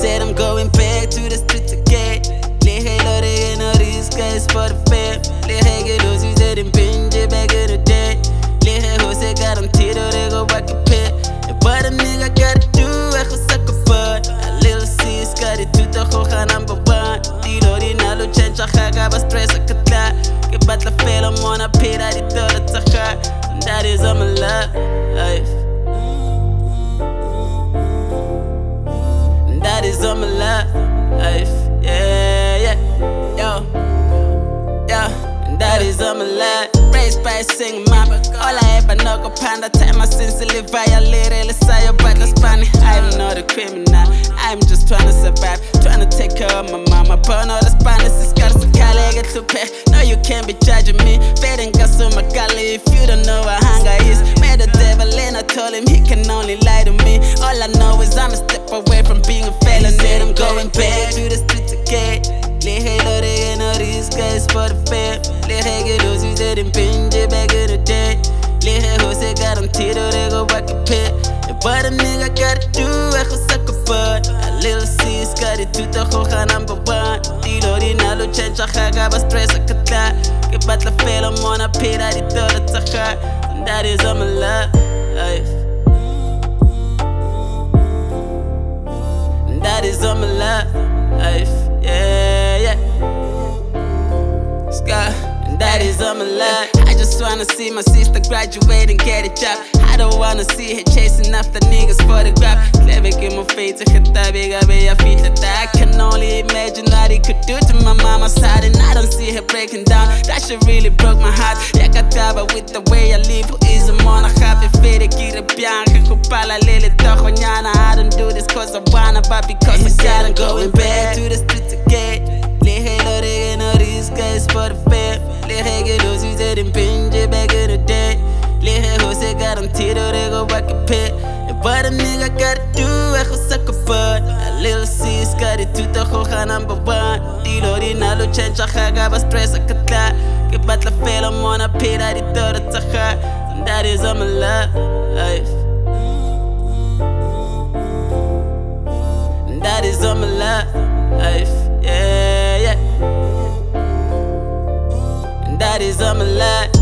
said I'm going back to the streets again. Lehe lore no risk is for the fam. Lehe get lose you said in pinje back in the day. Lehe who said got them tito they go back a pit. But a nigga gotta do I go suck a butt. A little sis got it to the hoja number one. Tilo di nalo change a haga ba stress a katla. Que bat la fela mona pira di todo tsaha. That is all my life. That is all my life. Yeah, yo, and that is all my life. Raised by a single mama. All I ever know go panda. Time I sincerely violated. Let's say about the Spanish. I'm not a criminal. I'm just trying to survive. Trying to take care of my mama. Burn all the Spanish. It's got some colleague to pay. No, you can't be judging me. Fading gas on my galley. If you don't know what hunger is. Made the devil and I told him he can only lie to me. All I know is I'm a step away from being a felon. Said I'm going back to the streets again. Lehe lore no risk is for the fam. Lehe get lose you said in pinje back in the day. Lehe who said got them tito they go back a pit. But a nigga gotta do I go suck a butt. A little sis got it to the hoja number one. Tilo di nalo change a haga ba stress a katla. Que bat la fela mona pira di todo tsaha. And that is all my life. And that is all my life. Yeah. Sky, and that is all my life. I just wanna see my sister graduate and get a job. I don't wanna see her chasing after niggas for the grab. Clever give my face to hit that big I feel that I can only imagine what he could do to my mama's side. And I don't see her breaking down. That shit really broke my heart. Yeah, got with the way I live. Who is a man? I have it fed get a bianca. Kupala lily tohonyana. I don't do this cause I wanna, but because I got I'm going back to the streets again. Lehe lore no risk is for the fam. Lehe get lose you said in pinje back in the day. Lehe who said got them tito they go back a pit. But a nigga gotta do I go suck a butt. A little sis got it to the hoja number one. Tilo di nalo change a haga ba stress a katla. Que bat la fela mona pira di todo tsaha. And that is all my life. And that is all my life. Yeah. And that is all my life.